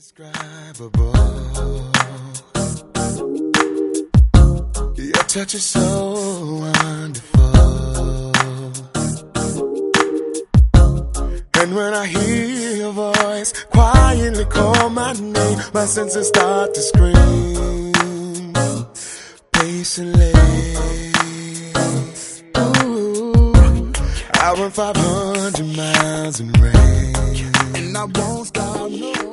indescribable. Your touch is so wonderful. And when I hear your voice quietly call my name, my senses start to scream patiently. Ooh, I run 500 miles in rain, and I won't stop, no.